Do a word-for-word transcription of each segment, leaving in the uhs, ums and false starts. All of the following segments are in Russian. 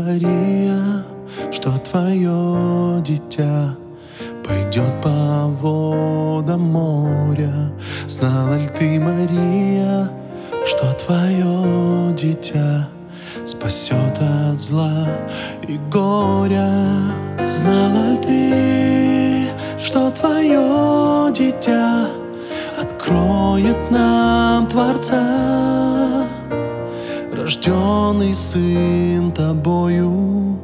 Мария, что твое дитя пойдет по водам моря? Знала ли ты, Мария, что твое дитя спасет от зла и горя? Знала ли ты, что твое дитя откроет нам Творца? Рожденный Сын тобою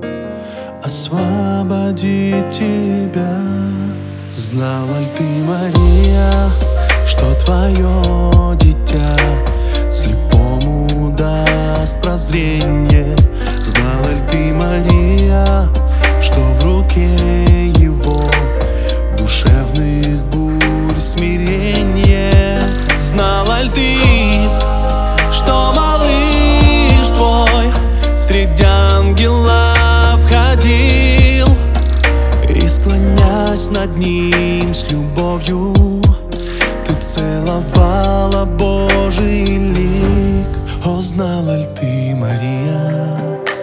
освободит тебя. Знала ли ты, Мария, что твое дитя слепому даст прозрение? Знала ли ты, Мария, что в руке его душевных бурь смирение? Знала ли ты, что малыш твой среди ангелов ходил, и, склонясь над ним с любовью, ты целовала Божий лик? О, знала ли ты, Мария?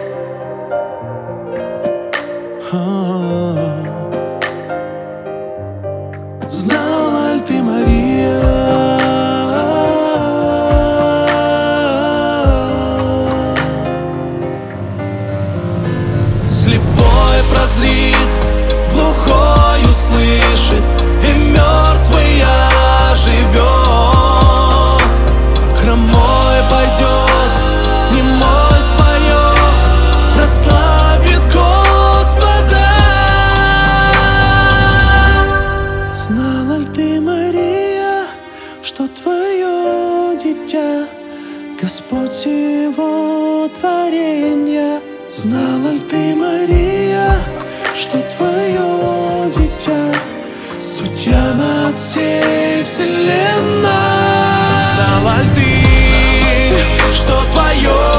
О, знала ли ты, Мария? Слепой прозрит, глухой услышит, и мертвый оживет. Хромой пойдет, немой споет, прославит Господа. Знала ли ты, Мария, что твое дитя Господь его творенья? Знала ли ты, Мария, что твое дитя судья над всей вселенной? Знала ли ты, что твое